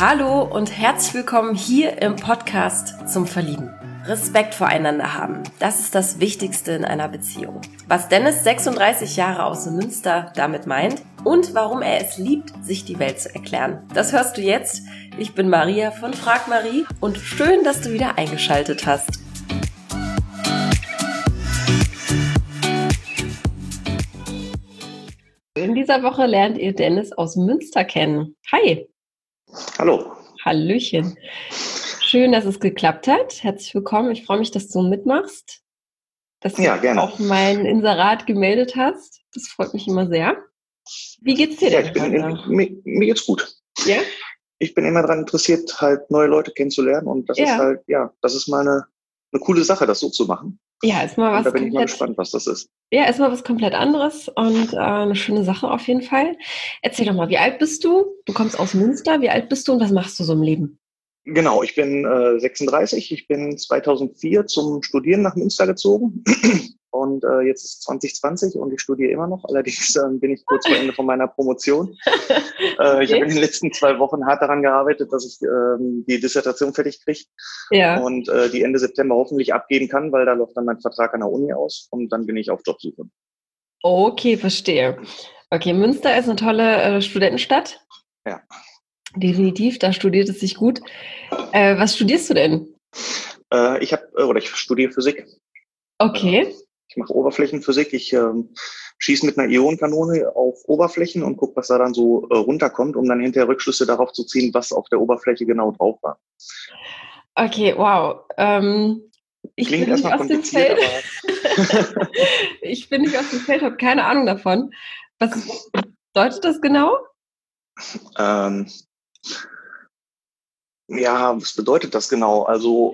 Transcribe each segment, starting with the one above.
Hallo und herzlich willkommen hier im Podcast zum Verlieben. Respekt voreinander haben, das ist das Wichtigste in einer Beziehung. Was Dennis, 36 Jahre aus Münster, damit meint und warum er es liebt, sich die Welt zu erklären. Das hörst du jetzt. Ich bin Maria von Frag Marie und schön, dass du wieder eingeschaltet hast. In dieser Woche lernt ihr Dennis aus Münster kennen. Hi. Hallo. Hallöchen. Schön, dass es geklappt hat. Herzlich willkommen. Ich freue mich, dass du mitmachst. Dass du gerne. Auch mein Inserat gemeldet hast. Das freut mich immer sehr. Wie geht's dir denn? Mir geht's gut. Ja? Ich bin immer daran interessiert, halt neue Leute kennenzulernen und das ist halt, das ist mal eine coole Sache, das so zu machen. Ja, ist mal was. Und da bin ich mal gespannt, was das ist. Ja, ist mal was komplett anderes und eine schöne Sache auf jeden Fall. Erzähl doch mal, wie alt bist du? Du kommst aus Münster. Wie alt bist du und was machst du so im Leben? Genau, ich bin 36. Ich bin 2004 zum Studieren nach Münster gezogen und jetzt ist 2020 und ich studiere immer noch. Allerdings bin ich kurz vor Ende von meiner Promotion. Ich habe in den letzten 2 Wochen hart daran gearbeitet, dass ich die Dissertation fertig kriege und die Ende September hoffentlich abgeben kann, weil da läuft dann mein Vertrag an der Uni aus und dann bin ich auf Jobsuche. Okay, verstehe. Okay, Münster ist eine tolle Studentenstadt. Ja. Definitiv, da studiert es sich gut. Was studierst du denn? Ich studiere Physik. Okay. Ich mache Oberflächenphysik. Ich schieße mit einer Ionenkanone auf Oberflächen und gucke, was da dann so runterkommt, um dann hinterher Rückschlüsse darauf zu ziehen, was auf der Oberfläche genau drauf war. Okay, wow. Ich Klingt bin nicht erstmal aus dem kompliziert, Feld. Ich bin nicht aus dem Feld, habe keine Ahnung davon. Was bedeutet das genau? Was bedeutet das genau? Also,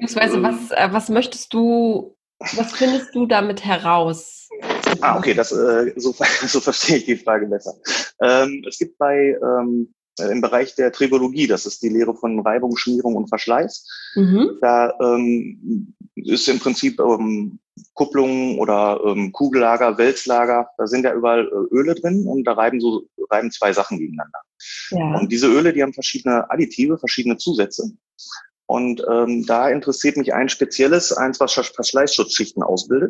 was findest du damit heraus? Okay, so verstehe ich die Frage besser. Es gibt im Bereich der Tribologie, das ist die Lehre von Reibung, Schmierung und Verschleiß. Da ist im Prinzip Kupplung oder Kugellager, Wälzlager, da sind ja überall Öle drin und da reiben 2 Sachen gegeneinander. Ja. Und diese Öle, die haben verschiedene Additive, verschiedene Zusätze. Und da interessiert mich ein spezielles, was Verschleißschutzschichten ausbildet.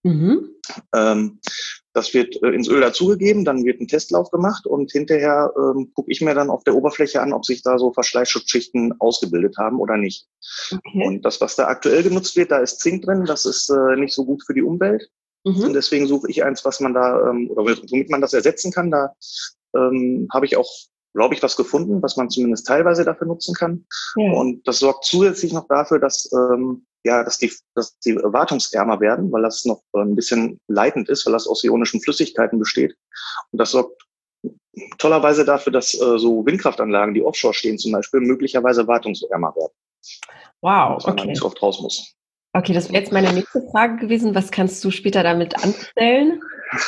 Das wird ins Öl dazugegeben, dann wird ein Testlauf gemacht und hinterher gucke ich mir dann auf der Oberfläche an, ob sich da so Verschleißschutzschichten ausgebildet haben oder nicht. Okay. Und das, was da aktuell genutzt wird, da ist Zink drin, das ist nicht so gut für die Umwelt. Und deswegen suche ich eins, was man da, womit man das ersetzen kann. Da habe ich auch, glaube ich, was gefunden, was man zumindest teilweise dafür nutzen kann. Ja. Und das sorgt zusätzlich noch dafür, dass die wartungsärmer werden, weil das noch ein bisschen leitend ist, weil das aus ionischen Flüssigkeiten besteht. Und das sorgt tollerweise dafür, dass so Windkraftanlagen, die offshore stehen zum Beispiel, möglicherweise wartungsärmer werden. Wow, okay. Weil man nicht so oft raus muss. Okay, das wäre jetzt meine nächste Frage gewesen. Was kannst du später damit anstellen?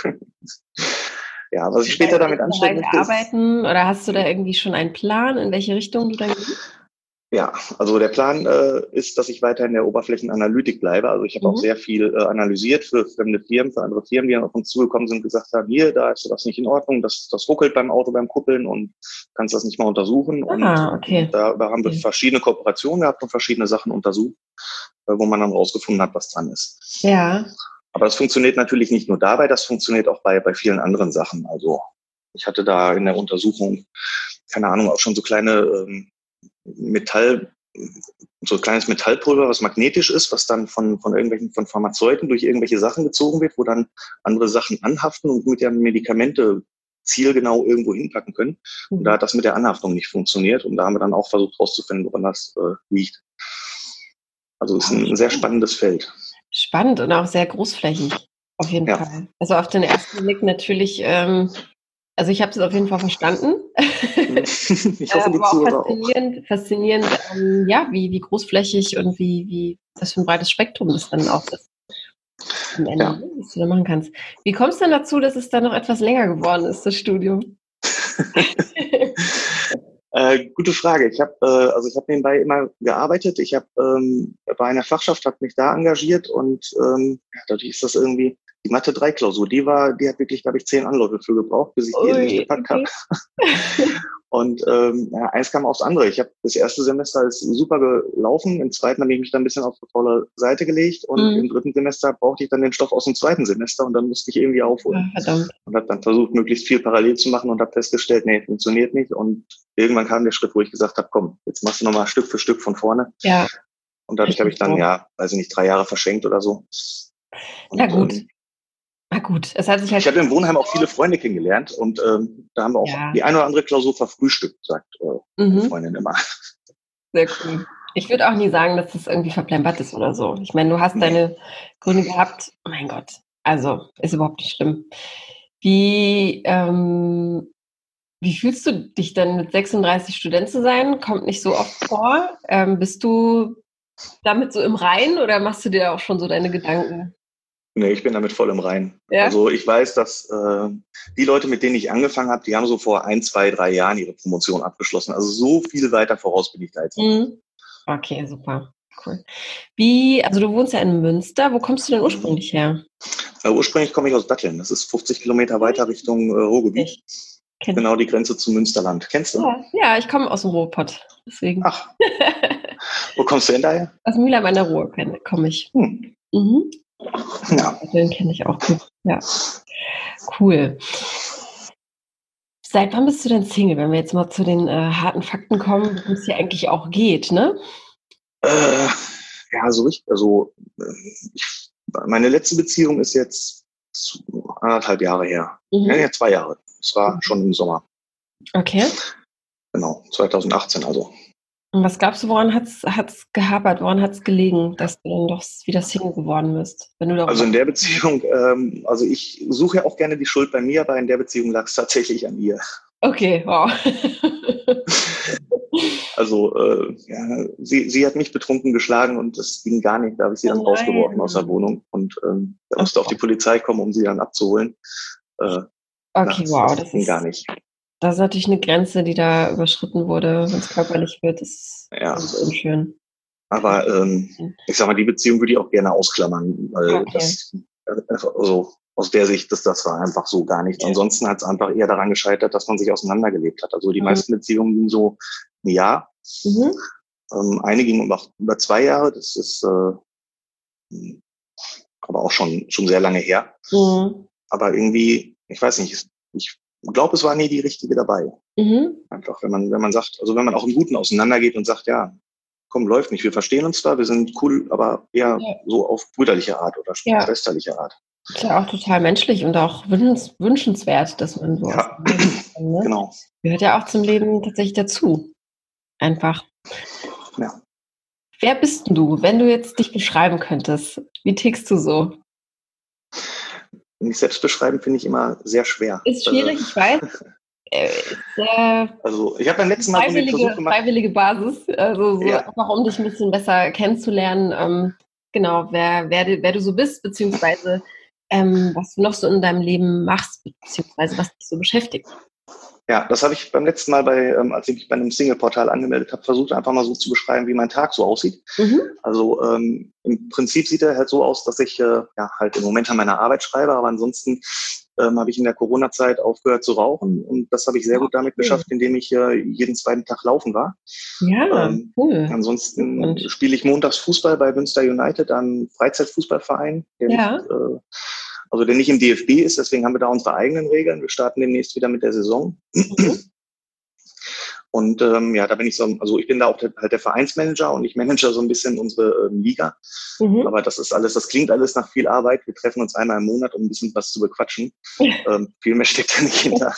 Ja, was ich später damit anstellen möchte, arbeiten oder hast du da irgendwie schon einen Plan, in welche Richtung du dann gehst? Ja, also der Plan ist, dass ich weiter in der Oberflächenanalytik bleibe. Also ich habe auch sehr viel analysiert für fremde Firmen, für andere Firmen, die auf uns zugekommen sind, gesagt haben, hier, da ist das nicht in Ordnung, das ruckelt beim Auto beim Kuppeln und kannst das nicht mal untersuchen. Okay. Und da haben wir verschiedene Kooperationen gehabt und verschiedene Sachen untersucht, wo man dann rausgefunden hat, was dran ist. Ja. Aber das funktioniert natürlich nicht nur dabei, das funktioniert auch bei vielen anderen Sachen. Also ich hatte da in der Untersuchung, keine Ahnung, auch schon so kleines Metallpulver, was magnetisch ist, was dann von Pharmazeuten durch irgendwelche Sachen gezogen wird, wo dann andere Sachen anhaften und mit der Medikamente zielgenau irgendwo hinpacken können. Und da hat das mit der Anhaftung nicht funktioniert. Und da haben wir dann auch versucht herauszufinden, woran das liegt. Also es ist ein sehr spannendes Feld. Spannend und auch sehr großflächig, auf jeden Fall. Also auf den ersten Blick natürlich, also ich habe es auf jeden Fall verstanden. Ich hoffe, die Zuhörer auch. Faszinierend, wie großflächig und wie das für ein breites Spektrum das dann auch ist. Am Ende, was du da machen kannst. Wie kommst du denn dazu, dass es dann noch etwas länger geworden ist, das Studium? Gute Frage. Ich habe nebenbei immer gearbeitet. Ich habe bei einer Fachschaft, habe mich da engagiert und dadurch ist das irgendwie die Mathe-3-Klausur. Die hat wirklich, glaube ich, 10 Anläufe für gebraucht, bis ich die endlich gepackt habe. Und eins kam aufs andere. Ich habe das erste Semester ist super gelaufen, im zweiten habe ich mich dann ein bisschen auf die faule Seite gelegt und im dritten Semester brauchte ich dann den Stoff aus dem zweiten Semester und dann musste ich irgendwie aufholen. Ja, verdammt. Und habe dann versucht, möglichst viel parallel zu machen und habe festgestellt, nee, funktioniert nicht. Und irgendwann kam der Schritt, wo ich gesagt habe, komm, jetzt machst du nochmal Stück für Stück von vorne. Ja. Und dadurch habe ich dann, weiß ich nicht, 3 Jahre verschenkt oder so. Und, ja, gut. Na gut, es hat sich halt. Ich hatte im Wohnheim auch viele Freunde kennengelernt und da haben wir auch die eine oder andere Klausur verfrühstückt, sagt meine Freundin immer. Sehr cool. Ich würde auch nie sagen, dass das irgendwie verplempert ist oder so. Ich meine, du hast deine Gründe gehabt. Oh mein Gott, also ist überhaupt nicht schlimm. Wie fühlst du dich denn mit 36 Student zu sein? Kommt nicht so oft vor. Bist du damit so im Reinen oder machst du dir auch schon so deine Gedanken? Nee, ich bin damit voll im Reinen. Ja? Also ich weiß, dass die Leute, mit denen ich angefangen habe, die haben so vor 1, 2, 3 Jahren ihre Promotion abgeschlossen. Also so viel weiter voraus bin ich da jetzt nicht. Okay, super. Cool. Also du wohnst ja in Münster. Wo kommst du denn ursprünglich her? Ursprünglich komme ich aus Datteln. Das ist 50 Kilometer weiter Richtung Ruhrgebiet. Genau die Grenze zum Münsterland. Kennst du? Ja, ich komme aus dem Ruhrpott. Deswegen. Ach. Wo kommst du denn daher? Aus Mülheim an der Ruhr komme ich. Ja. Den kenne ich auch gut. Ja. Cool. Seit wann bist du denn Single, wenn wir jetzt mal zu den harten Fakten kommen, worum es hier eigentlich auch geht, ne? Ja, so richtig. Also meine letzte Beziehung ist jetzt 1,5 Jahre her. Ja, 2 Jahre. Das war schon im Sommer. Okay. Genau, 2018 also. Und was glaubst du, woran hat's gehapert? Woran hat's gelegen, dass du dann doch wieder Single geworden bist? Also in der Beziehung, also ich suche ja auch gerne die Schuld bei mir, aber in der Beziehung lag es tatsächlich an ihr. Okay, wow. Also sie hat mich betrunken geschlagen und das ging gar nicht. Da habe ich sie dann rausgeworfen aus der Wohnung und da musste auch die Polizei kommen, um sie dann abzuholen. Okay, wow, das ging gar nicht. Das ist natürlich eine Grenze, die da überschritten wurde, wenn es körperlich wird. Das ist unschön. Aber ich sag mal, die Beziehung würde ich auch gerne ausklammern, weil das, also aus der Sicht, das war einfach so gar nichts. Ansonsten hat es einfach eher daran gescheitert, dass man sich auseinandergelebt hat. Also die meisten Beziehungen gingen so ein Jahr. Eine gingen über 2 Jahre. Das ist aber auch schon sehr lange her. Aber irgendwie, ich weiß nicht, ich glaube, es war nie die richtige dabei. Einfach, wenn man sagt, also wenn man auch im Guten auseinandergeht und sagt, ja, komm, läuft nicht, wir verstehen uns zwar, wir sind cool, aber eher so auf brüderliche Art oder schwesterliche Art. Ist ja auch total menschlich und auch wünschenswert, dass man so kann, ne? Genau. Gehört ja auch zum Leben tatsächlich dazu. Einfach. Ja. Wer bist du, wenn du jetzt dich beschreiben könntest? Wie tickst du so? Mich selbst beschreiben finde ich immer sehr schwer. Ist schwierig, ich weiß. Also ich habe beim letzten Mal freiwillige Basis, also so einfach um dich ein bisschen besser kennenzulernen, genau, wer du so bist, beziehungsweise was du noch so in deinem Leben machst, beziehungsweise was dich so beschäftigt. Ja, das habe ich beim letzten Mal, als ich mich bei einem Single-Portal angemeldet habe, versucht einfach mal so zu beschreiben, wie mein Tag so aussieht. Also im Prinzip sieht er halt so aus, dass ich halt im Moment an meiner Arbeit schreibe, aber ansonsten habe ich in der Corona-Zeit aufgehört zu rauchen und das habe ich sehr gut damit geschafft, indem ich jeden zweiten Tag laufen war. Ja, cool. Ansonsten spiele ich montags Fußball bei Münster United, einem Freizeitfußballverein, der nicht im DFB ist, deswegen haben wir da unsere eigenen Regeln. Wir starten demnächst wieder mit der Saison. Und da bin ich ich bin da auch halt der Vereinsmanager und ich manage so ein bisschen unsere Liga. Aber das klingt alles nach viel Arbeit. Wir treffen uns einmal im Monat, um ein bisschen was zu bequatschen. Viel mehr steckt da nicht hinter.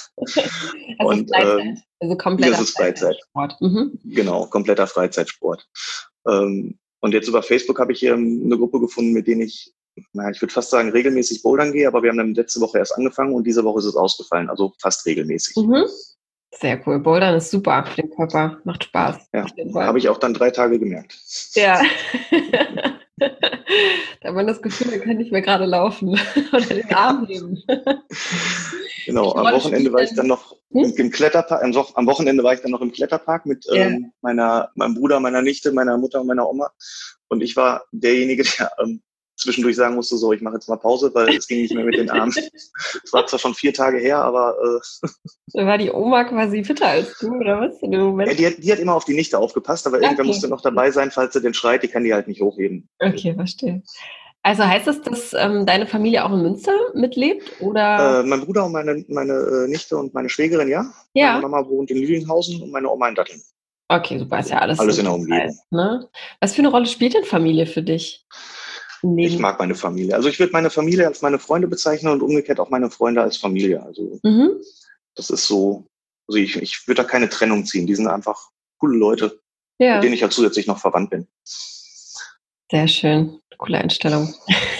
Also kompletter Freizeitsport. Genau, kompletter Freizeitsport. Und jetzt über Facebook habe ich hier eine Gruppe gefunden, mit denen ich würde fast sagen, regelmäßig bouldern gehe, aber wir haben dann letzte Woche erst angefangen und diese Woche ist es ausgefallen, also fast regelmäßig. Sehr cool. Bouldern ist super für den Körper, macht Spaß. Ja, habe ich auch dann 3 Tage gemerkt. Ja. Da hat man das Gefühl, man kann nicht mehr gerade laufen oder den Arm heben. Genau, am Wochenende war ich dann noch im Kletterpark. Am Wochenende war ich dann noch im Kletterpark mit meinem Bruder, meiner Nichte, meiner Mutter und meiner Oma. Und ich war derjenige, der zwischendurch sagen musste, so, ich mache jetzt mal Pause, weil es ging nicht mehr mit den Armen. Es war zwar schon 4 Tage her, aber Da war die Oma quasi fitter als du, oder was in dem Moment? ja, die hat immer auf die Nichte aufgepasst, aber irgendwer musste noch dabei sein, falls sie denn schreit, die kann die halt nicht hochheben. Okay, verstehe. Also heißt das, dass deine Familie auch in Münster mitlebt? Oder? Mein Bruder und meine Nichte und meine Schwägerin, ja. Ja. Meine Mama wohnt in Lüdinghausen und meine Oma in Datteln. Okay, super, ist ja alles in der Umgebung. Ne? Was für eine Rolle spielt denn Familie für dich? Ich mag meine Familie. Also ich würde meine Familie als meine Freunde bezeichnen und umgekehrt auch meine Freunde als Familie. Also das ist so, also ich würde da keine Trennung ziehen. Die sind einfach coole Leute, mit denen ich halt zusätzlich noch verwandt bin. Sehr schön, coole Einstellung.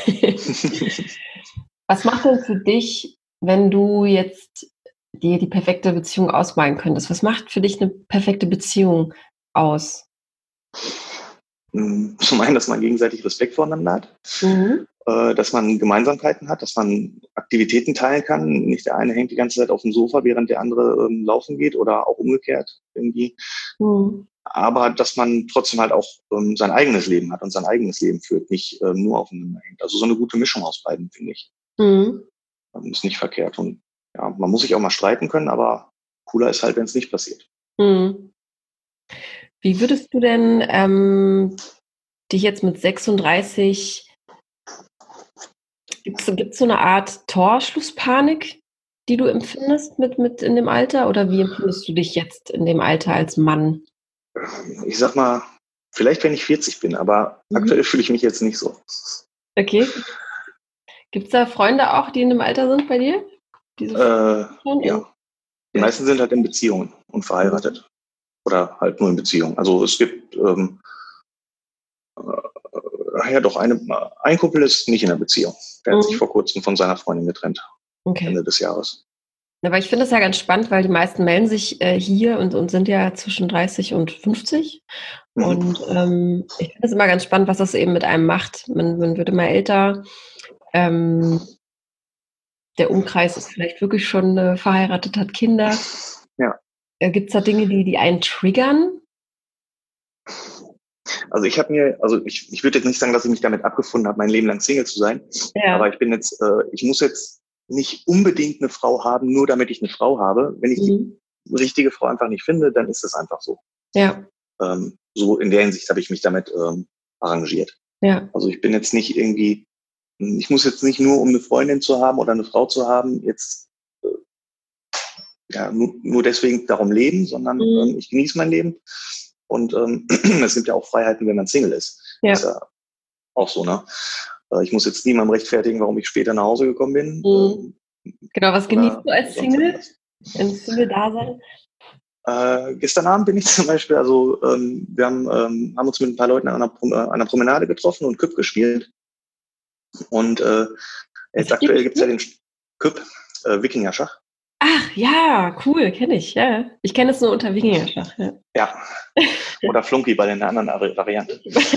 Was macht denn für dich, wenn du jetzt dir die perfekte Beziehung ausmalen könntest? Was macht für dich eine perfekte Beziehung aus? Zum einen, dass man gegenseitig Respekt voneinander hat, dass man Gemeinsamkeiten hat, dass man Aktivitäten teilen kann. Nicht der eine hängt die ganze Zeit auf dem Sofa, während der andere laufen geht oder auch umgekehrt irgendwie. Aber dass man trotzdem halt auch sein eigenes Leben hat und sein eigenes Leben führt, nicht nur aufeinander hängt. Also so eine gute Mischung aus beiden, finde ich. Ist nicht verkehrt. Und ja, man muss sich auch mal streiten können, aber cooler ist halt, wenn es nicht passiert. Wie würdest du denn dich jetzt mit 36, gibt es so eine Art Torschlusspanik, die du empfindest mit in dem Alter? Oder wie empfindest du dich jetzt in dem Alter als Mann? Ich sag mal, vielleicht wenn ich 40 bin, aber aktuell fühle ich mich jetzt nicht so. Okay. Gibt es da Freunde auch, die in dem Alter sind bei dir? Ja. Die meisten sind halt in Beziehungen und verheiratet. Oder halt nur in Beziehungen. Also es gibt ein Kumpel ist nicht in einer Beziehung. Der hat sich vor kurzem von seiner Freundin getrennt. Ende des Jahres. Aber ich finde es ja ganz spannend, weil die meisten melden sich hier und sind ja zwischen 30 und 50. Und ich finde es immer ganz spannend, was das eben mit einem macht. Man wird immer älter. Der Umkreis ist vielleicht wirklich schon verheiratet, hat Kinder. Ja. Gibt es da Dinge, die einen triggern? Also ich würde jetzt nicht sagen, dass ich mich damit abgefunden habe, mein Leben lang Single zu sein. Ja. Aber ich muss jetzt nicht unbedingt eine Frau haben, nur damit ich eine Frau habe. Wenn ich die richtige Frau einfach nicht finde, dann ist das einfach so. Ja. So in der Hinsicht habe ich mich damit arrangiert. Ja. Also ich bin jetzt nicht irgendwie, ich muss jetzt nicht nur, um eine Freundin zu haben oder eine Frau zu haben, jetzt nur deswegen darum leben, sondern ich genieße mein Leben. Und es gibt ja auch Freiheiten, wenn man Single ist. Ja. Ist ja auch so, ne? Ich muss jetzt niemandem rechtfertigen, warum ich später nach Hause gekommen bin. Genau, was genießt du als Single? Ein Single-Dasein? Gestern Abend bin ich zum Beispiel, wir haben uns mit ein paar Leuten an einer Promenade getroffen und Küpp gespielt. Und jetzt aktuell gibt es ja den Küpp, Wikingerschach. Ach ja, cool, kenne ich, ja. Ich kenne es nur unter Wikingerschach, ja. Ja, oder Flunkyball in einer anderen Variante.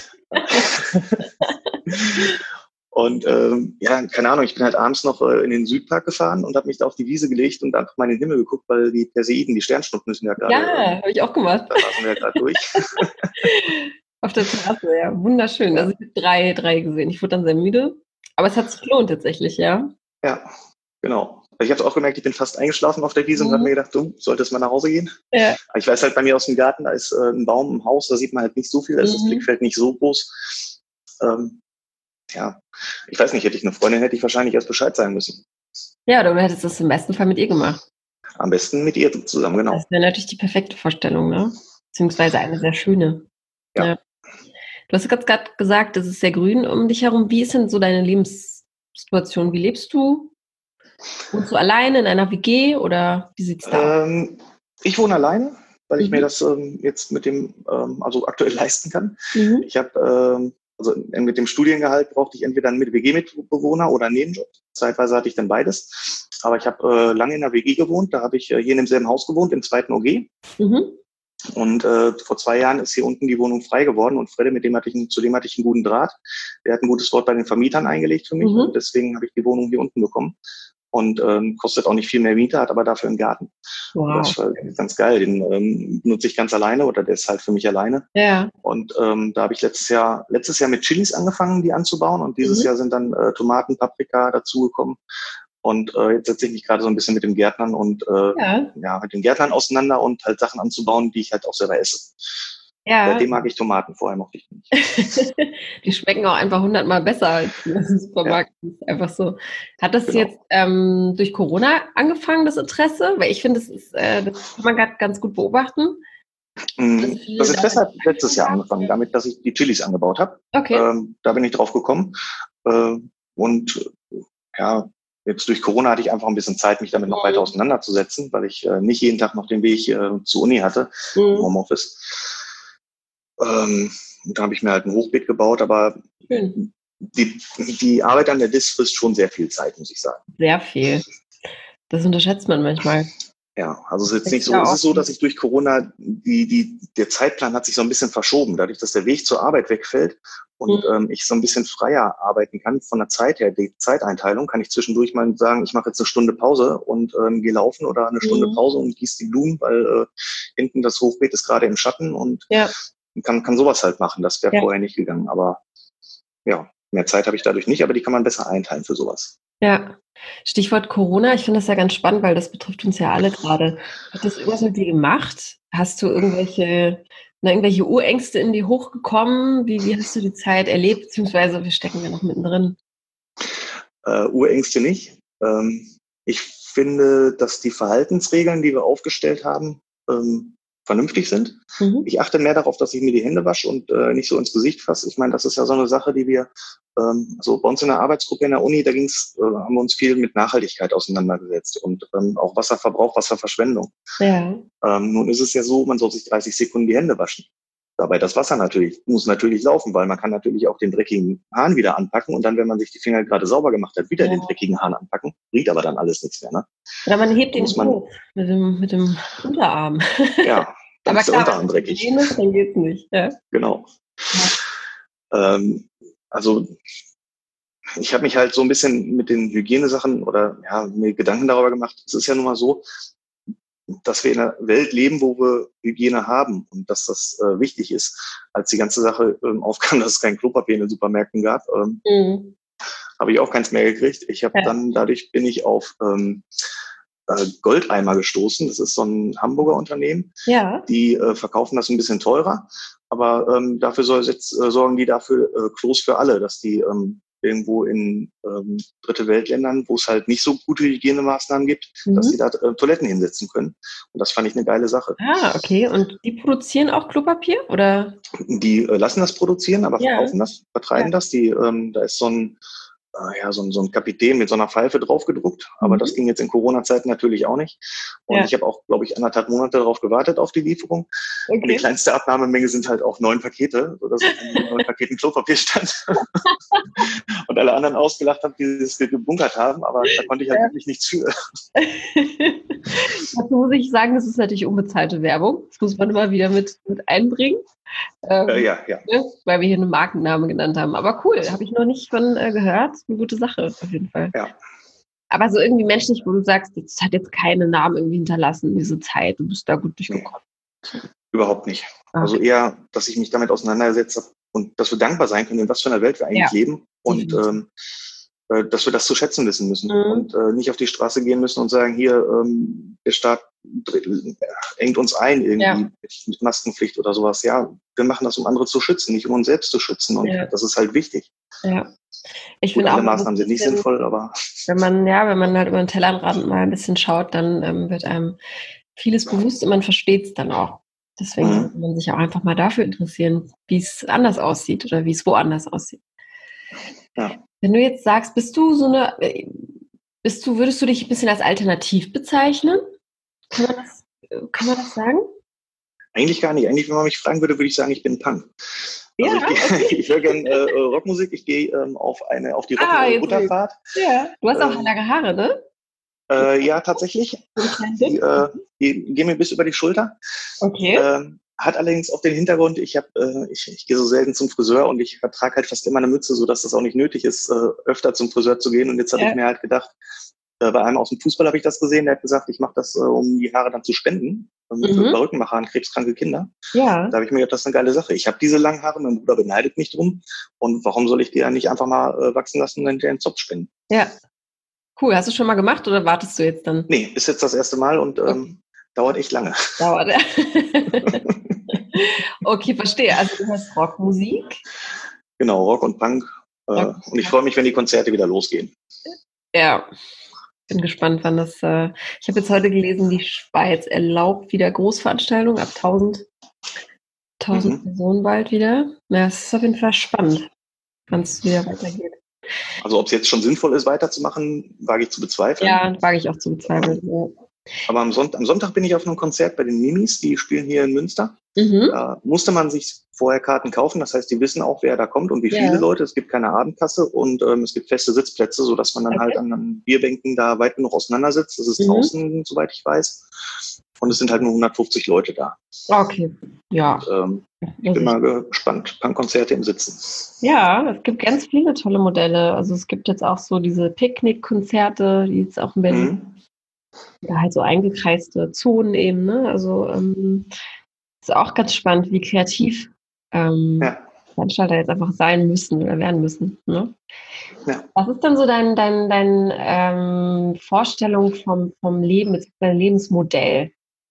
Und keine Ahnung, ich bin halt abends noch in den Südpark gefahren und habe mich da auf die Wiese gelegt und einfach mal in den Himmel geguckt, weil die Perseiden, die Sternschnuppen müssen ja gerade... Ja, habe ich auch gemacht. Da waren wir ja gerade durch. Auf der Terrasse, ja, wunderschön. Ja. Also ich habe drei gesehen. Ich wurde dann sehr müde, aber es hat sich gelohnt tatsächlich, ja. Ja, genau. Ich habe es auch gemerkt, ich bin fast eingeschlafen auf der Wiese und habe mir gedacht, du solltest mal nach Hause gehen. Ja. Aber ich weiß halt, bei mir aus dem Garten, da ist ein Baum im Haus, da sieht man halt nicht so viel, da ist das Blickfeld nicht so groß. Ja, ich weiß nicht, hätte ich eine Freundin, hätte ich wahrscheinlich erst Bescheid sagen müssen. Ja, oder du hättest das im besten Fall mit ihr gemacht. Am besten mit ihr zusammen, genau. Das wäre natürlich die perfekte Vorstellung, ne? Beziehungsweise eine sehr schöne. Ja. Du hast gerade gesagt, es ist sehr grün um dich herum. Wie ist denn so deine Lebenssituation? Wie lebst du? Wohnst du alleine in einer WG oder wie sieht's da aus? Ich wohne alleine, weil ich mir das jetzt mit dem aktuell leisten kann. Ich habe mit dem Studiengehalt brauchte ich entweder einen WG-Mitbewohner oder einen Nebenjob. Zeitweise hatte ich dann beides. Aber ich habe lange in der WG gewohnt. Da habe ich hier in demselben Haus gewohnt, im 2. OG. Und vor 2 Jahren ist hier unten die Wohnung frei geworden. Und Fredde, zu dem hatte ich einen guten Draht. Der hat ein gutes Wort bei den Vermietern eingelegt für mich. Und deswegen habe ich die Wohnung hier unten bekommen. und kostet auch nicht viel mehr Miete, hat aber dafür einen Garten. Wow. Und das ist halt ganz geil. Den nutze ich ganz alleine oder der ist halt für mich alleine. Ja. Und da habe ich letztes Jahr mit Chilis angefangen, die anzubauen. Und dieses Jahr sind dann Tomaten, Paprika dazugekommen. Und jetzt setze ich mich gerade so ein bisschen mit dem Gärtnern und mit den Gärtnern auseinander und halt Sachen anzubauen, die ich halt auch selber esse. Ja. Seitdem mag ich Tomaten, vorher mochte ich nicht. Die schmecken auch einfach 100-mal besser als im Supermarkt. Ja. Das ist einfach so. Hat das jetzt durch Corona angefangen, das Interesse? Weil ich finde, das kann man gerade ganz gut beobachten. Das Interesse hat letztes Jahr angefangen, damit, dass ich die Chilis angebaut habe. Okay. Da bin ich drauf gekommen. Jetzt durch Corona hatte ich einfach ein bisschen Zeit, mich damit noch weiter auseinanderzusetzen, weil ich nicht jeden Tag noch den Weg zur Uni hatte, im Homeoffice. Da habe ich mir halt ein Hochbeet gebaut, aber die Arbeit an der Dis frisst schon sehr viel Zeit, muss ich sagen. Sehr viel. Das unterschätzt man manchmal. Ja, also es ist jetzt nicht so, es ist so, dass ich durch Corona, der Zeitplan hat sich so ein bisschen verschoben, dadurch, dass der Weg zur Arbeit wegfällt und ich so ein bisschen freier arbeiten kann von der Zeit her, die Zeiteinteilung, kann ich zwischendurch mal sagen, ich mache jetzt eine Stunde Pause und gehe laufen oder eine Stunde Pause und gieße die Blumen, weil hinten das Hochbeet ist gerade im Schatten und kann sowas halt machen. Das wäre vorher nicht gegangen, aber ja, mehr Zeit habe ich dadurch nicht, aber die kann man besser einteilen für sowas. Ja, Stichwort Corona, ich finde das ja ganz spannend, weil das betrifft uns ja alle gerade. Hat das irgendwas mit dir gemacht? Hast du irgendwelche Urängste in dir hochgekommen? Wie hast du die Zeit erlebt, beziehungsweise wir stecken ja noch mittendrin? Urängste nicht. Ich finde, dass die Verhaltensregeln, die wir aufgestellt haben, vernünftig sind. Ich achte mehr darauf, dass ich mir die Hände wasche und nicht so ins Gesicht fasse. Ich meine, das ist ja so eine Sache, die wir so bei uns in der Arbeitsgruppe in der Uni, haben wir uns viel mit Nachhaltigkeit auseinandergesetzt und auch Wasserverbrauch, Wasserverschwendung. Ja. Nun ist es ja so, man soll sich 30 Sekunden die Hände waschen. Dabei das Wasser muss natürlich laufen, weil man kann natürlich auch den dreckigen Hahn wieder anpacken und dann, wenn man sich die Finger gerade sauber gemacht hat, wieder den dreckigen Hahn anpacken. Riecht aber dann alles nichts mehr, ne? Oder man hebt den hoch mit dem Unterarm. Ja, dann ist der Unterarm dreckig. Wenn es dann geht's nicht. Ja. Genau. Ja. Also ich habe mich halt so ein bisschen mit den Hygienesachen oder mir Gedanken darüber gemacht. Es ist ja nun mal so, dass wir in einer Welt leben, wo wir Hygiene haben und dass das wichtig ist. Als die ganze Sache aufkam, dass es kein Klopapier in den Supermärkten gab, habe ich auch keins mehr gekriegt. Dadurch bin ich auf Goldeimer gestoßen. Das ist so ein Hamburger Unternehmen. Ja. Die verkaufen das ein bisschen teurer, aber dafür sorgen die dafür Klos für alle, dass die irgendwo in dritte Weltländern, wo es halt nicht so gute Hygienemaßnahmen gibt, dass die da Toiletten hinsetzen können. Und das fand ich eine geile Sache. Ah, okay. Und die produzieren auch Klopapier, oder? Die lassen das produzieren, aber verkaufen das, vertreiben das. Da ist so ein Kapitän mit so einer Pfeife drauf gedruckt. Aber das ging jetzt in Corona-Zeiten natürlich auch nicht. Und ich habe auch, glaube ich, 1,5 Monate darauf gewartet, auf die Lieferung. Okay. Und die kleinste Abnahmemenge sind halt auch 9 Pakete, sodass in 9 Paketen Klopapier stand. Und alle anderen ausgelacht haben, die es gebunkert haben. Aber da konnte ich halt wirklich nichts für. Dazu muss ich sagen, das ist natürlich unbezahlte Werbung. Das muss man immer wieder mit einbringen. Ja. Ne? Weil wir hier einen Markennamen genannt haben. Aber cool, habe ich noch nicht von gehört. Eine gute Sache, auf jeden Fall. Ja. Aber so irgendwie menschlich, wo du sagst, das hat jetzt keine Namen irgendwie hinterlassen, diese Zeit. Du bist da gut durchgekommen. Nee, überhaupt nicht. Okay. Also eher, dass ich mich damit auseinandergesetzt habe und dass wir dankbar sein können, in was für einer Welt wir eigentlich leben. Und dass wir das zu schätzen wissen müssen und nicht auf die Straße gehen müssen und sagen, hier, der Staat engt uns ein irgendwie mit Maskenpflicht oder sowas. Ja, wir machen das, um andere zu schützen, nicht um uns selbst zu schützen. Und das ist halt wichtig. Ja. Ich finde alle Maßnahmen sind nicht sinnvoll, aber wenn man halt über den Tellerrand mal ein bisschen schaut, dann wird einem vieles bewusst und man versteht es dann auch. Deswegen sollte man sich auch einfach mal dafür interessieren, wie es anders aussieht oder wie es woanders aussieht. Ja. Wenn du jetzt sagst, würdest du dich ein bisschen als alternativ bezeichnen? Kann man das sagen? Eigentlich gar nicht. Eigentlich, wenn man mich fragen würde, würde ich sagen, ich bin Punk. Also ich höre gerne Rockmusik. Ich gehe auf die Rock-Butterfahrt. Ja, du hast auch lange Haare, ne? Ja, tatsächlich. Die gehen mir bis über die Schulter. Okay. Hat allerdings auch den Hintergrund, ich gehe so selten zum Friseur und ich trage halt fast immer eine Mütze, sodass das auch nicht nötig ist, öfter zum Friseur zu gehen. Und jetzt habe ich mir halt gedacht, Bei einem aus dem Fußball habe ich das gesehen, der hat gesagt, ich mache das, um die Haare dann zu spenden, für Rückenmacher an krebskranke Kinder. Ja. Da habe ich mir gedacht, das ist eine geile Sache. Ich habe diese langen Haare, mein Bruder beneidet mich drum. Und warum soll ich die ja nicht einfach mal wachsen lassen und hinterher einen Zopf spenden? Ja. Cool. Hast du schon mal gemacht oder wartest du jetzt dann? Nee, ist jetzt das erste Mal und dauert echt lange. Dauert, ja. Okay, verstehe. Also du hörst Rockmusik? Genau, Rock und Punk. Und ich freue mich, wenn die Konzerte wieder losgehen. Ja, bin gespannt, wann das. Ich habe jetzt heute gelesen, die Schweiz erlaubt wieder Großveranstaltungen ab 1000 Personen bald wieder. Ja, es ist auf jeden Fall spannend, wann es wieder weitergeht. Also ob es jetzt schon sinnvoll ist, weiterzumachen, wage ich zu bezweifeln. Ja, wage ich auch zu bezweifeln. Ja. Aber am Sonntag bin ich auf einem Konzert bei den Mimis, die spielen hier in Münster. Da musste man sich vorher Karten kaufen, das heißt, die wissen auch, wer da kommt und wie viele Leute. Es gibt keine Abendkasse und es gibt feste Sitzplätze, sodass man dann halt an Bierbänken da weit genug auseinander sitzt. Das ist draußen, soweit ich weiß. Und es sind halt nur 150 Leute da. Okay, ja. Und, ich bin mal gespannt. Punkkonzerte im Sitzen. Ja, es gibt ganz viele tolle Modelle. Also es gibt jetzt auch so diese Picknickkonzerte, die jetzt auch in Berlin, da halt so eingekreiste Zonen eben, ne? Also ist auch ganz spannend, wie kreativ Veranstalter jetzt einfach sein müssen oder werden müssen. Ne? Ja. Was ist denn so dein Vorstellung vom Leben, dein Lebensmodell?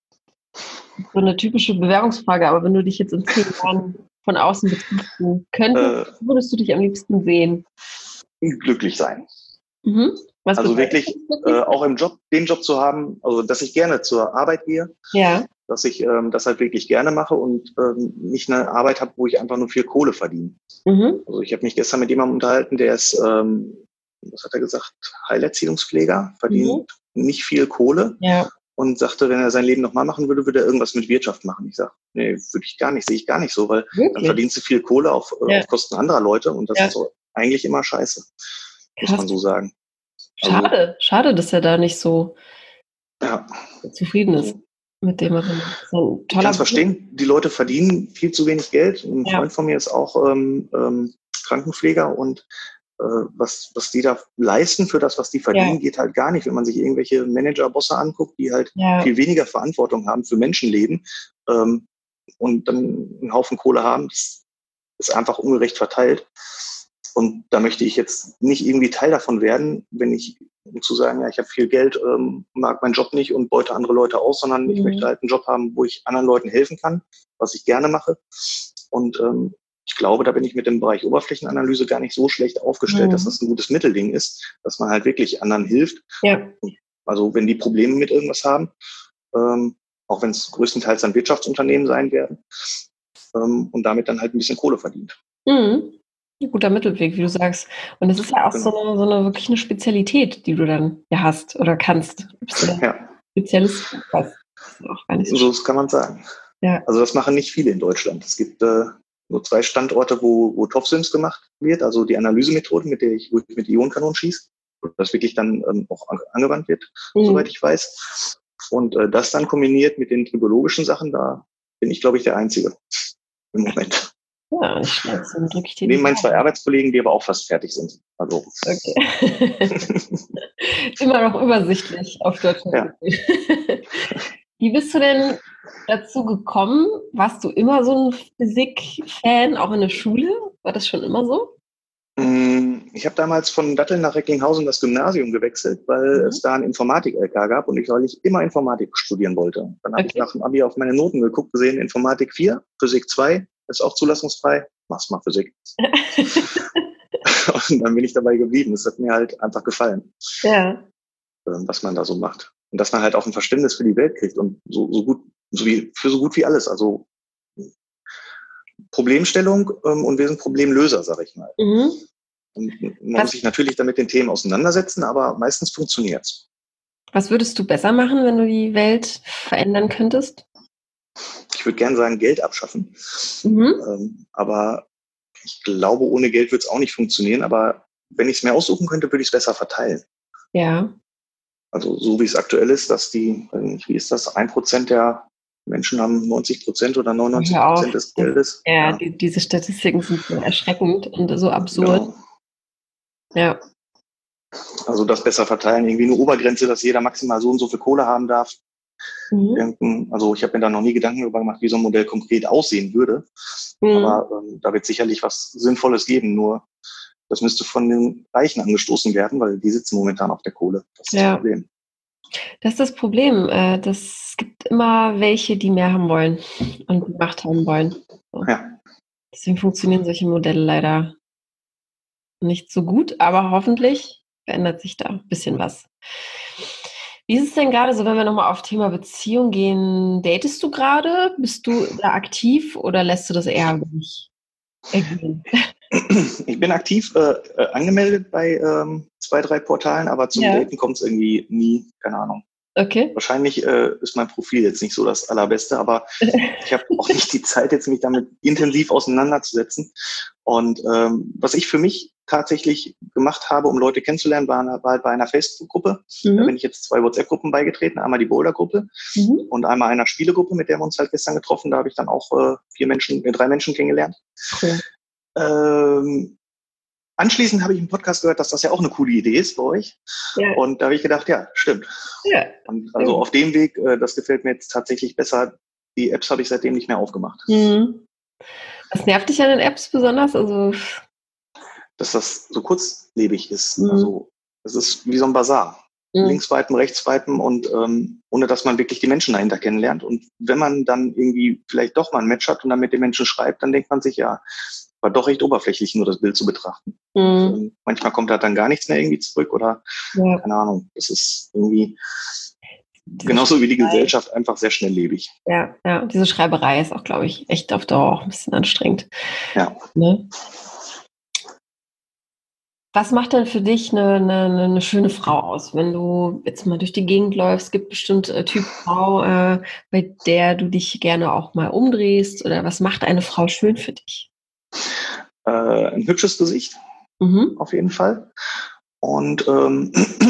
So eine typische Bewerbungsfrage, aber wenn du dich jetzt in 10 Jahren von außen betrachten könntest, würdest du dich am liebsten sehen? Glücklich sein. Also wirklich auch im Job, den Job zu haben, also dass ich gerne zur Arbeit gehe, dass ich das halt wirklich gerne mache und nicht eine Arbeit habe, wo ich einfach nur viel Kohle verdiene. Also ich habe mich gestern mit jemandem unterhalten, der ist, was hat er gesagt, Heilerziehungspfleger, verdient nicht viel Kohle und sagte, wenn er sein Leben nochmal machen würde, würde er irgendwas mit Wirtschaft machen. Ich sage, nee, würde ich gar nicht, sehe ich gar nicht so, weil dann verdienst du viel Kohle auf Kosten anderer Leute und das ist so eigentlich immer scheiße, muss man so sagen. Schade, dass er da nicht so zufrieden ist mit dem, was er macht. So ich kann es verstehen, die Leute verdienen viel zu wenig Geld. Ein Freund von mir ist auch Krankenpfleger und was die da leisten für das, was die verdienen, geht halt gar nicht. Wenn man sich irgendwelche Manager-Bosse anguckt, die halt viel weniger Verantwortung haben für Menschenleben und dann einen Haufen Kohle haben, das ist einfach ungerecht verteilt. Und da möchte ich jetzt nicht irgendwie Teil davon werden, um zu sagen, ja, ich habe viel Geld, mag meinen Job nicht und beute andere Leute aus, sondern ich möchte halt einen Job haben, wo ich anderen Leuten helfen kann, was ich gerne mache. Und ich glaube, da bin ich mit dem Bereich Oberflächenanalyse gar nicht so schlecht aufgestellt, dass das ein gutes Mittelding ist, dass man halt wirklich anderen hilft. Ja. Also wenn die Probleme mit irgendwas haben, auch wenn es größtenteils dann Wirtschaftsunternehmen sein werden, und damit dann halt ein bisschen Kohle verdient. Ein guter Mittelweg, wie du sagst. Und es ist ja auch so eine wirklich eine Spezialität, die du dann hast oder kannst. Bist du dann Spezialist? Auch gar nicht so das kann man sagen. Ja. Also das machen nicht viele in Deutschland. Es gibt nur 2 Standorte, wo TOF-SIMS gemacht wird, also die Analysemethoden, wo ich mit Ionenkanonen schieße, das wirklich dann auch angewandt wird, soweit ich weiß. Und das dann kombiniert mit den tribologischen Sachen, da bin ich, glaube ich, der Einzige im Moment. Ja, ich schläg's, dann drücke ich den. Neben meinen 2 Arbeitskollegen, die aber auch fast fertig sind. Also. Okay. Immer noch übersichtlich auf Deutschland. Ja. Wie bist du denn dazu gekommen? Warst du immer so ein Physik-Fan, auch in der Schule? War das schon immer so? Ich habe damals von Datteln nach Recklinghausen das Gymnasium gewechselt, weil es da einen Informatik-LK gab und weil ich immer Informatik studieren wollte. Dann habe ich nach dem Abi auf meine Noten geguckt, gesehen, Informatik 4, Physik 2, ist auch zulassungsfrei, mach's mal Physik. Und dann bin ich dabei geblieben. Es hat mir halt einfach gefallen, was man da so macht. Und dass man halt auch ein Verständnis für die Welt kriegt und so gut wie alles. Also Problemstellung und wir sind Problemlöser, sag ich mal. Und man muss sich natürlich damit den Themen auseinandersetzen, aber meistens funktioniert's. Was würdest du besser machen, wenn du die Welt verändern könntest? Ich würde gerne sagen, Geld abschaffen. Aber ich glaube, ohne Geld wird es auch nicht funktionieren. Aber wenn ich es mir aussuchen könnte, würde ich es besser verteilen. Ja. Also so wie es aktuell ist, dass wie ist das, 1% der Menschen haben 90% oder 99% des Geldes. Ja. Diese Statistiken sind so erschreckend und so absurd. Genau. Ja. Also das besser verteilen, irgendwie eine Obergrenze, dass jeder maximal so und so viel Kohle haben darf. Also ich habe mir da noch nie Gedanken darüber gemacht, wie so ein Modell konkret aussehen würde. Aber da wird sicherlich was Sinnvolles geben. Nur das müsste von den Reichen angestoßen werden, weil die sitzen momentan auf der Kohle. Das ist das Problem. Das ist das Problem. Es gibt immer welche, die mehr haben wollen und die Macht haben wollen. So. Ja. Deswegen funktionieren solche Modelle leider nicht so gut, aber hoffentlich verändert sich da ein bisschen was. Wie ist es denn gerade so, wenn wir nochmal auf Thema Beziehung gehen? Datest du gerade? Bist du da aktiv oder lässt du das eher nicht ergehen? Ich bin aktiv angemeldet bei 2, 3 Portalen, aber zum Daten kommt es irgendwie nie, keine Ahnung. Okay. Wahrscheinlich ist mein Profil jetzt nicht so das Allerbeste, aber ich habe auch nicht die Zeit, jetzt mich damit intensiv auseinanderzusetzen. Und was ich für mich tatsächlich gemacht habe, um Leute kennenzulernen, war halt bei einer Facebook-Gruppe. Da bin ich jetzt 2 WhatsApp-Gruppen beigetreten. Einmal die Boulder-Gruppe und einmal einer Spielegruppe, mit der wir uns halt gestern getroffen. Da habe ich dann auch 3 Menschen kennengelernt. Okay. Anschließend habe ich im Podcast gehört, dass das ja auch eine coole Idee ist bei euch. Ja. Und da habe ich gedacht, ja, stimmt. Ja. Und also auf dem Weg, das gefällt mir jetzt tatsächlich besser. Die Apps habe ich seitdem nicht mehr aufgemacht. Was nervt dich an den Apps besonders? Also dass das so kurzlebig ist. Also es ist wie so ein Bazar. Links swipen, rechts swipen und ohne dass man wirklich die Menschen dahinter kennenlernt. Und wenn man dann irgendwie vielleicht doch mal ein Match hat und dann mit den Menschen schreibt, dann denkt man sich, ja, war doch recht oberflächlich, nur das Bild zu betrachten. Und, manchmal kommt da dann gar nichts mehr irgendwie zurück oder keine Ahnung. Das ist irgendwie genauso wie die Gesellschaft einfach sehr schnelllebig. Ja, diese Schreiberei ist auch, glaube ich, echt auf Dauer auch ein bisschen anstrengend. Ja. Ne? Was macht denn für dich eine schöne Frau aus, wenn du jetzt mal durch die Gegend läufst? Es gibt bestimmt Typ Frau, bei der du dich gerne auch mal umdrehst. Oder was macht eine Frau schön für dich? Ein hübsches Gesicht, auf jeden Fall. Und ein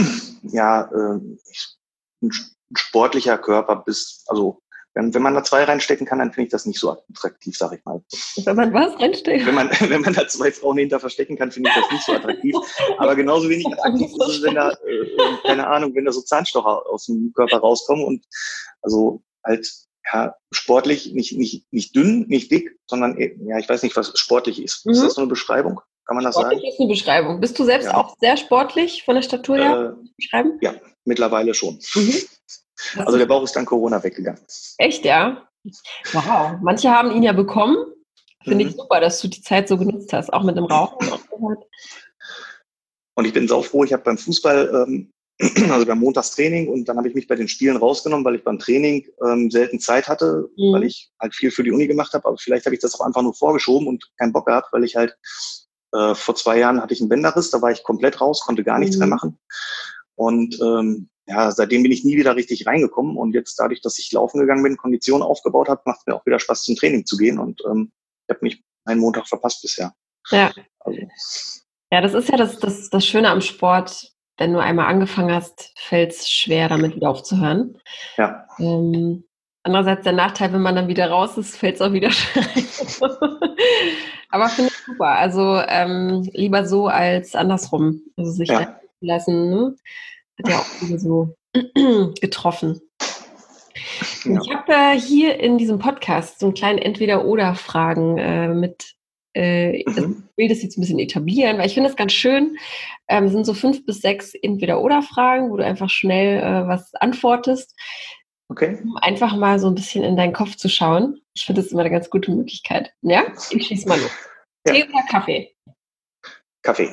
sportlicher Körper also wenn man da 2 reinstecken kann, dann finde ich das nicht so attraktiv, sag ich mal. Wenn man was reinsteckt? Wenn man da 2 Frauen hinter verstecken kann, finde ich das nicht so attraktiv. Aber genauso wenig attraktiv ist es, wenn da, keine Ahnung, wenn da so Zahnstocher aus dem Körper rauskommen und also halt sportlich, nicht dünn, nicht dick, sondern ich weiß nicht, was sportlich ist. Ist das so eine Beschreibung? Kann man das sagen? Sportlich ist eine Beschreibung. Bist du selbst auch sehr sportlich von der Statur her? Beschreiben? Ja, mittlerweile schon. Also der Bauch ist dann Corona weggegangen. Echt, ja? Wow. Manche haben ihn ja bekommen. Finde ich super, dass du die Zeit so genutzt hast, auch mit dem Rauchen. Und ich bin saufroh. Ich habe beim Fußball, also beim Montagstraining, und dann habe ich mich bei den Spielen rausgenommen, weil ich beim Training selten Zeit hatte, weil ich halt viel für die Uni gemacht habe. Aber vielleicht habe ich das auch einfach nur vorgeschoben und keinen Bock gehabt, weil ich halt vor 2 Jahren hatte ich einen Bänderriss, da war ich komplett raus, konnte gar nichts mehr machen. Und seitdem bin ich nie wieder richtig reingekommen. Und jetzt dadurch, dass ich laufen gegangen bin, Kondition aufgebaut habe, macht mir auch wieder Spaß, zum Training zu gehen. Und ich habe nicht einen Montag verpasst bisher. Ja. Also. Ja, das ist ja das Schöne am Sport. Wenn du einmal angefangen hast, fällt es schwer, damit wieder aufzuhören. Ja. Andererseits der Nachteil, wenn man dann wieder raus ist, fällt es auch wieder schwer. Aber finde ich super. Also lieber so als andersrum. Also sich lassen, ne? Hat ja auch wieder so getroffen. Ja. Ich habe hier in diesem Podcast so einen kleinen Entweder-Oder-Fragen mit. Ich will das jetzt ein bisschen etablieren, weil ich finde das ganz schön. Sind so 5 bis 6 Entweder-Oder-Fragen, wo du einfach schnell was antwortest. Okay. Um einfach mal so ein bisschen in deinen Kopf zu schauen. Ich finde das immer eine ganz gute Möglichkeit. Ja? Ich schieße mal los. Ja. Tee oder Kaffee? Kaffee.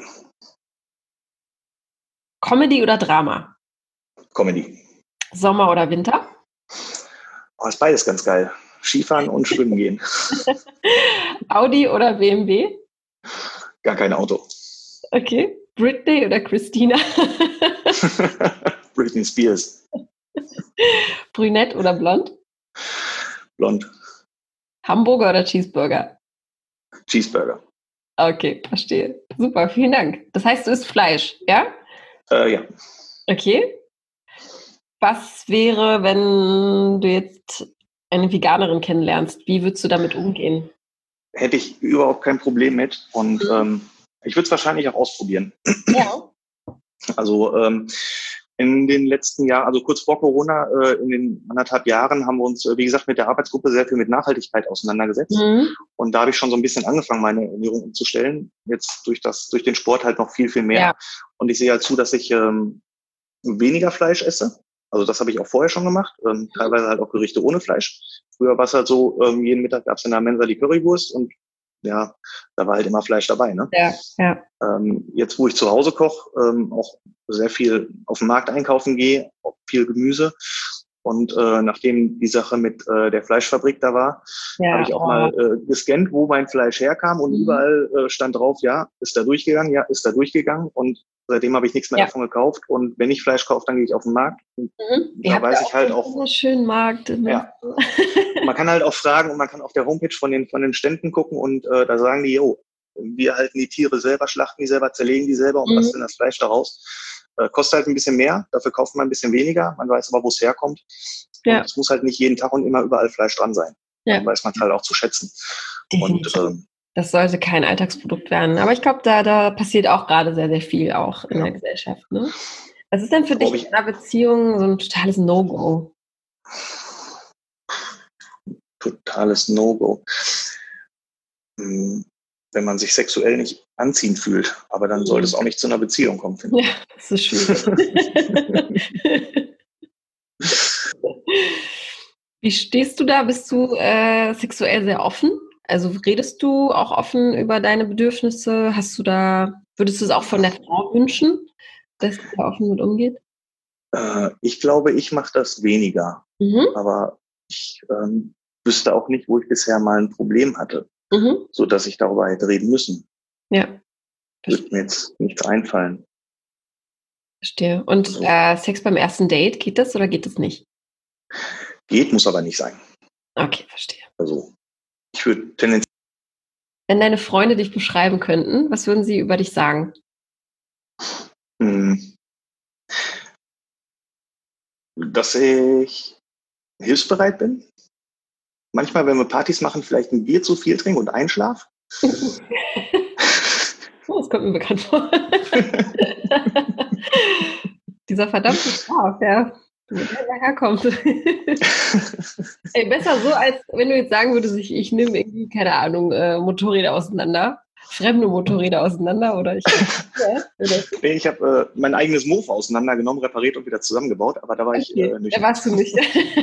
Comedy oder Drama? Comedy. Sommer oder Winter? Ist beides ganz geil. Skifahren und schwimmen gehen. Audi oder BMW? Gar kein Auto. Okay. Britney oder Christina? Britney Spears. Brünett oder blond? Blond. Hamburger oder Cheeseburger? Cheeseburger. Okay, verstehe. Super, vielen Dank. Das heißt, du isst Fleisch, ja? Ja. Okay. Was wäre, wenn du jetzt eine Veganerin kennenlernst? Wie würdest du damit umgehen? Hätte ich überhaupt kein Problem mit. Und ich würde es wahrscheinlich auch ausprobieren. Ja. Also in den letzten Jahren, also kurz vor Corona, in den 1,5 Jahren haben wir uns, wie gesagt, mit der Arbeitsgruppe sehr viel mit Nachhaltigkeit auseinandergesetzt. Und da habe ich schon so ein bisschen angefangen, meine Ernährung umzustellen. Jetzt durch den Sport halt noch viel, viel mehr. Ja. Und ich sehe halt zu, dass ich weniger Fleisch esse. Also das habe ich auch vorher schon gemacht. Teilweise halt auch Gerichte ohne Fleisch. Früher war es halt so, jeden Mittag gab es in der Mensa die Currywurst und ja, da war halt immer Fleisch dabei, ne? Ja, ja. Jetzt, wo ich zu Hause koche, auch sehr viel auf dem Markt einkaufen gehe, auch viel Gemüse. Und nachdem die Sache mit der Fleischfabrik da war, habe ich auch mal gescannt, wo mein Fleisch herkam und überall stand drauf, ja, ist da durchgegangen, ja, ist da durchgegangen. Und seitdem habe ich nichts mehr davon gekauft. Und wenn ich Fleisch kaufe, dann gehe ich auf den Markt. Und da weiß ich halt auch. So einen schönen Markt. Ne? Ja. Man kann halt auch fragen und man kann auf der Homepage von den Ständen gucken und da sagen die, wir halten die Tiere selber, schlachten die selber, zerlegen die selber und basteln das Fleisch daraus. Kostet halt ein bisschen mehr, dafür kauft man ein bisschen weniger, man weiß aber, wo es herkommt. Ja. Und es muss halt nicht jeden Tag und immer überall Fleisch dran sein. Ja. Dann weiß man es halt auch zu schätzen. Und das sollte kein Alltagsprodukt werden. Aber ich glaube, da passiert auch gerade sehr, sehr viel auch in der Gesellschaft. Ne? Was ist denn für dich in einer Beziehung so ein totales No-Go? Totales No-Go. Wenn man sich sexuell nicht anziehend fühlt. Aber dann sollte es auch nicht zu einer Beziehung kommen, finde ich. Ja, das ist schwierig. Wie stehst du da? Bist du sexuell sehr offen? Also redest du auch offen über deine Bedürfnisse? Würdest du es auch von der Frau wünschen, dass sie da offen mit umgeht? Ich glaube, ich mache das weniger. Aber ich wüsste auch nicht, wo ich bisher mal ein Problem hatte. So dass ich darüber hätte reden müssen. Ja. Würde mir jetzt nichts einfallen. Verstehe. Und Sex beim ersten Date, geht das oder geht das nicht? Geht, muss aber nicht sein. Okay, verstehe. Also, ich würde tendenziell. Wenn deine Freunde dich beschreiben könnten, was würden sie über dich sagen? Dass ich hilfsbereit bin. Manchmal, wenn wir Partys machen, vielleicht ein Bier zu viel trinken und einschlafen. Das kommt mir bekannt vor. Dieser verdammte Schlaf, ja. Wo der herkommt. Ey, besser so, als wenn du jetzt sagen würdest, ich nehme irgendwie, keine Ahnung, Motorräder auseinander. Fremde Motorräder auseinander oder ich. Nee, ich habe mein eigenes Mofa auseinandergenommen, repariert und wieder zusammengebaut, aber da war ich nicht. Da warst du nicht.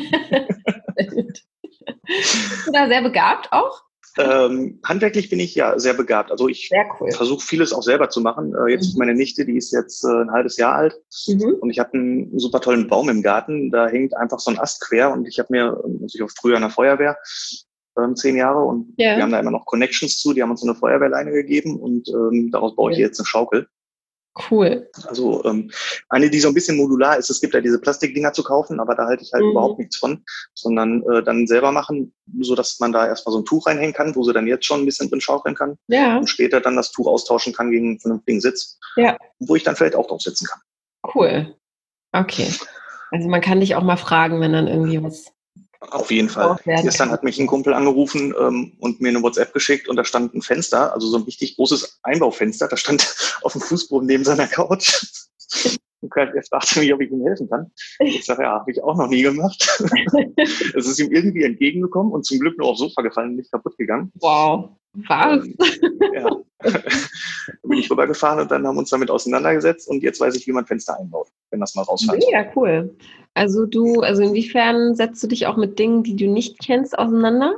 Bist du da sehr begabt auch? Handwerklich bin ich ja sehr begabt. Also ich versuche vieles auch selber zu machen. Jetzt meine Nichte, die ist jetzt ein halbes Jahr alt und ich habe einen super tollen Baum im Garten. Da hängt einfach so ein Ast quer und ich habe mir, ich war früher in der Feuerwehr, 10 Jahre und wir haben da immer noch Connections zu. Die haben uns so eine Feuerwehrleine gegeben und daraus baue ich jetzt eine Schaukel. Cool. Also eine, die so ein bisschen modular ist. Es gibt ja diese Plastikdinger zu kaufen, aber da halte ich halt überhaupt nichts von, sondern dann selber machen, so dass man da erstmal so ein Tuch reinhängen kann, wo sie dann jetzt schon ein bisschen drin schaukeln kann und später dann das Tuch austauschen kann gegen einen vernünftigen Sitz, wo ich dann vielleicht auch drauf sitzen kann. Cool. Okay. Also man kann dich auch mal fragen, wenn dann irgendwie was... Auf jeden Fall. Gestern hat mich ein Kumpel angerufen und mir eine WhatsApp geschickt und da stand ein Fenster, also so ein richtig großes Einbaufenster, das stand auf dem Fußboden neben seiner Couch. Und er fragte mich, ob ich ihm helfen kann. Ich sage, ja, habe ich auch noch nie gemacht. Es ist ihm irgendwie entgegengekommen und zum Glück nur aufs Sofa gefallen und nicht kaputt gegangen. Wow. Was? Ja. Da bin ich rübergefahren und dann haben wir uns damit auseinandergesetzt und jetzt weiß ich, wie man Fenster einbaut, wenn das mal rausfällt. Ja, cool. Also inwiefern setzt du dich auch mit Dingen, die du nicht kennst, auseinander?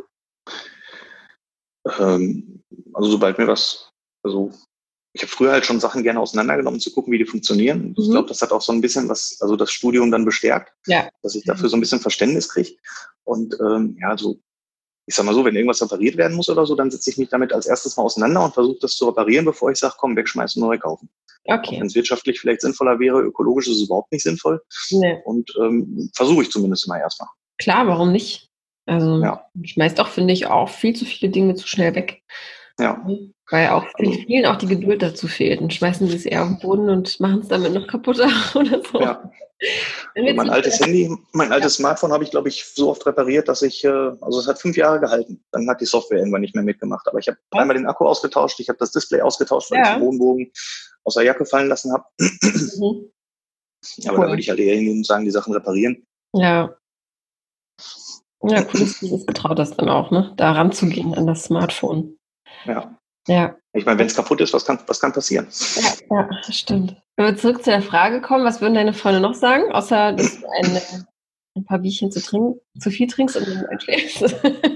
Also sobald mir ich habe früher halt schon Sachen gerne auseinandergenommen, zu gucken, wie die funktionieren. Ich glaube, das hat auch so ein bisschen also das Studium dann bestärkt, dass ich dafür so ein bisschen Verständnis kriege. Und ich sag mal so, wenn irgendwas repariert werden muss oder so, dann setze ich mich damit als erstes mal auseinander und versuche das zu reparieren, bevor ich sage, komm, wegschmeißen und neu kaufen. Okay. Wenn es wirtschaftlich vielleicht sinnvoller wäre, ökologisch ist es überhaupt nicht sinnvoll. Nee. Und versuche ich zumindest mal erstmal. Klar, warum nicht? Also schmeißt doch, finde ich, auch viel zu viele Dinge zu schnell weg. Ja. Weil auch vielen auch die Geduld dazu fehlt. Und schmeißen sie es eher auf den Boden und machen es damit noch kaputter oder so. Ja. Mein altes Smartphone habe ich, glaube ich, so oft repariert, dass es hat 5 Jahre gehalten. Dann hat die Software irgendwann nicht mehr mitgemacht. Aber ich habe einmal den Akku ausgetauscht, ich habe das Display ausgetauscht, weil ich den Bodenbogen aus der Jacke fallen lassen habe. Mhm. Aber da würde ich halt eher hingehen und sagen, die Sachen reparieren. Ja. Ja, cool, dass du das getraut hast dann auch, ne? Da ranzugehen an das Smartphone. Ja. Ja. Ich meine, wenn es kaputt ist, was kann passieren? Ja, das stimmt. Wenn wir zurück zu der Frage kommen, was würden deine Freunde noch sagen, außer dass du ein paar Bierchen zu viel trinkst und dann einschläfst?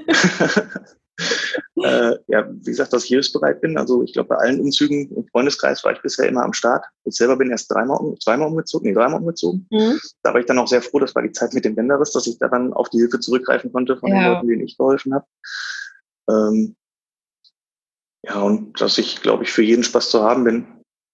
Ja, wie gesagt, dass ich hilfsbereit bin. Also ich glaube, bei allen Umzügen im Freundeskreis war ich bisher immer am Start. Ich selber bin erst dreimal umgezogen. Mhm. Da war ich dann auch sehr froh, das war die Zeit mit dem Bänderriss, dass ich da dann auf die Hilfe zurückgreifen konnte von den Leuten, denen ich geholfen habe. Ja, und dass ich, glaube ich, für jeden Spaß zu haben bin.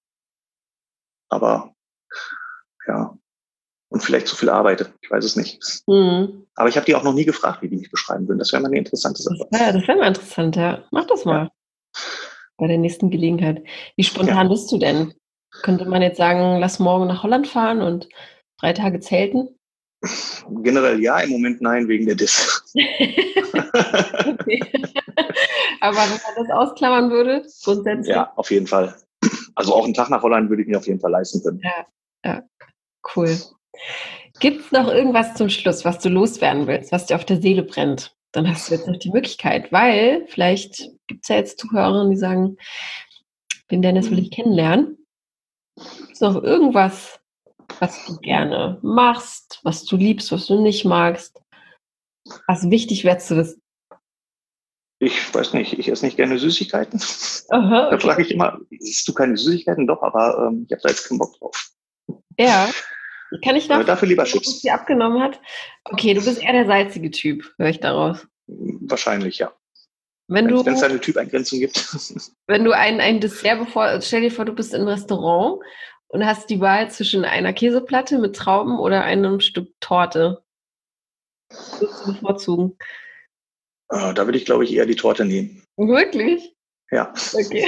Aber ja, und vielleicht zu viel arbeite. Ich weiß es nicht. Mhm. Aber ich habe die auch noch nie gefragt, wie die mich beschreiben würden. Das wäre mal eine interessante Sache. Das wäre mal interessant, ja. Mach das mal. Ja. Bei der nächsten Gelegenheit. Wie spontan bist du denn? Könnte man jetzt sagen, lass morgen nach Holland fahren und 3 Tage zelten? Generell ja, im Moment nein, wegen der Diss. Okay. Aber wenn man das ausklammern würde, grundsätzlich? Ja, auf jeden Fall. Also auch einen Tag nach Holland würde ich mir auf jeden Fall leisten können. Ja, cool. Gibt es noch irgendwas zum Schluss, was du loswerden willst, was dir auf der Seele brennt? Dann hast du jetzt noch die Möglichkeit, weil vielleicht gibt es ja jetzt Zuhörerinnen, die sagen, den Dennis will ich kennenlernen. Gibt es noch irgendwas, was du gerne machst, was du liebst, was du nicht magst, was wichtig wäre zu wissen? Ich weiß nicht, ich esse nicht gerne Süßigkeiten. Aha, okay. Da frage ich immer, isst du keine Süßigkeiten? Doch, aber ich habe da jetzt keinen Bock drauf. Ja, kann ich dafür lieber Chips. Was sie abgenommen hat? Okay, du bist eher der salzige Typ, höre ich daraus. Wahrscheinlich, ja. Wenn es da eine Typeingrenzung gibt. Wenn du ein Dessert stell dir vor, du bist im Restaurant und hast die Wahl zwischen einer Käseplatte mit Trauben oder einem Stück Torte. Was würdest du bevorzugen? Da würde ich, glaube ich, eher die Torte nehmen. Wirklich? Ja. Okay.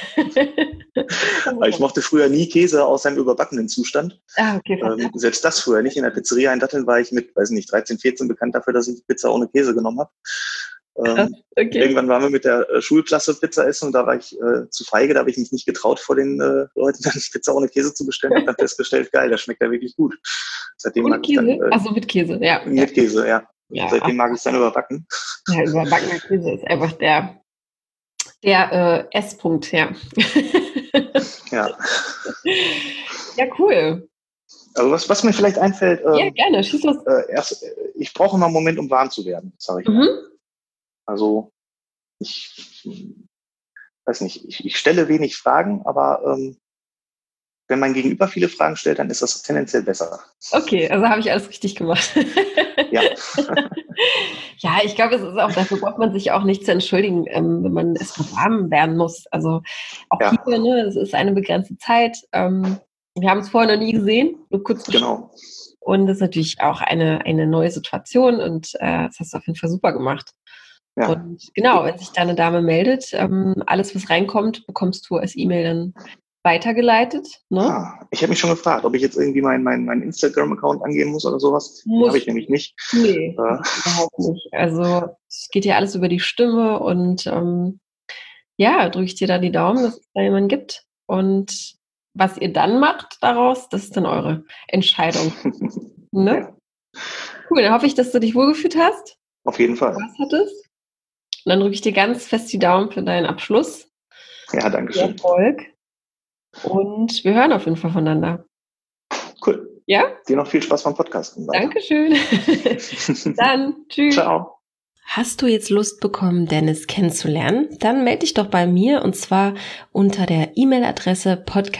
Ich mochte früher nie Käse aus seinem überbackenen Zustand. Okay. Selbst das früher nicht. In der Pizzeria in Datteln war ich mit, 13, 14 bekannt dafür, dass ich Pizza ohne Käse genommen habe. Okay. Irgendwann waren wir mit der Schulklasse Pizza essen und da war ich zu feige, da habe ich mich nicht getraut, vor den Leuten dann Pizza ohne Käse zu bestellen. Und dann festgestellt, geil, das schmeckt ja wirklich gut. Seitdem ohne Käse? Also mit Käse, ja. Mit Käse, ja. Seitdem mag ich es dann überbacken. Ja, überbackener Käse ist einfach der S-Punkt, ja. Ja. Ja, cool. Also was mir vielleicht einfällt, ja, gerne, schieß los. Ich brauche immer einen Moment, um warm zu werden, sage ich mal. Also ich weiß nicht, ich stelle wenig Fragen, aber wenn mein Gegenüber viele Fragen stellt, dann ist das tendenziell besser. Okay, also habe ich alles richtig gemacht. Ja. Ja, ich glaube, es ist auch, dafür braucht man sich auch nicht zu entschuldigen, wenn man erstmal warm werden muss. Also auch hier, ne, es ist eine begrenzte Zeit. Wir haben es vorher noch nie gesehen, nur kurz. Genau. Und das ist natürlich auch eine neue Situation und das hast du auf jeden Fall super gemacht. Ja. Und genau, wenn sich da eine Dame meldet, alles, was reinkommt, bekommst du als E-Mail dann weitergeleitet. Ne? Ich habe mich schon gefragt, ob ich jetzt irgendwie meinen Instagram-Account angeben muss oder sowas. Habe ich nämlich nicht. Nee, überhaupt nicht. Also es geht ja alles über die Stimme und drücke ich dir da die Daumen, dass es da jemanden gibt. Und was ihr dann macht daraus, das ist dann eure Entscheidung. Ne? Ja. Cool, dann hoffe ich, dass du dich wohlgefühlt hast. Auf jeden Fall. Was hattest? Und dann drücke ich dir ganz fest die Daumen für deinen Abschluss. Ja, danke schön. Erfolg. Und wir hören auf jeden Fall voneinander. Cool. Ja? Dir noch viel Spaß beim Podcasten. Dankeschön. Dann, tschüss. Ciao. Hast du jetzt Lust bekommen, Dennis kennenzulernen? Dann melde dich doch bei mir und zwar unter der E-Mail-Adresse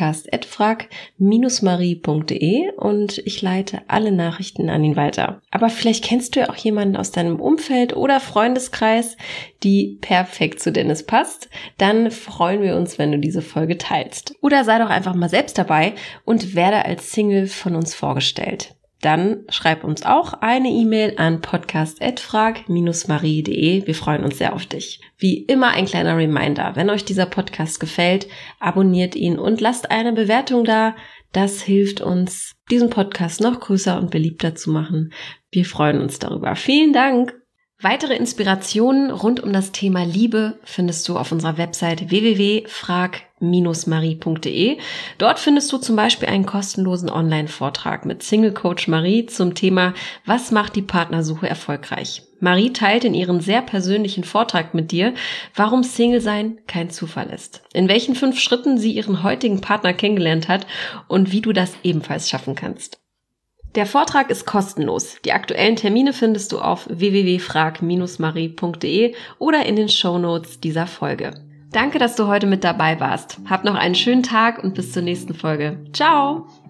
podcast@frag-marie.de und ich leite alle Nachrichten an ihn weiter. Aber vielleicht kennst du ja auch jemanden aus deinem Umfeld oder Freundeskreis, die perfekt zu Dennis passt. Dann freuen wir uns, wenn du diese Folge teilst. Oder sei doch einfach mal selbst dabei und werde als Single von uns vorgestellt. Dann schreib uns auch eine E-Mail an podcast@frag-marie.de. Wir freuen uns sehr auf dich. Wie immer ein kleiner Reminder, wenn euch dieser Podcast gefällt, abonniert ihn und lasst eine Bewertung da. Das hilft uns, diesen Podcast noch größer und beliebter zu machen. Wir freuen uns darüber. Vielen Dank! Weitere Inspirationen rund um das Thema Liebe findest du auf unserer Website www.frag-marie.de. frag-marie.de. Dort findest du zum Beispiel einen kostenlosen Online-Vortrag mit Single Coach Marie zum Thema Was macht die Partnersuche erfolgreich? Marie teilt in ihrem sehr persönlichen Vortrag mit dir, warum Single-Sein kein Zufall ist, in welchen 5 Schritten sie ihren heutigen Partner kennengelernt hat und wie du das ebenfalls schaffen kannst. Der Vortrag ist kostenlos. Die aktuellen Termine findest du auf www.frag-marie.de oder in den Shownotes dieser Folge. Danke, dass du heute mit dabei warst. Hab noch einen schönen Tag und bis zur nächsten Folge. Ciao!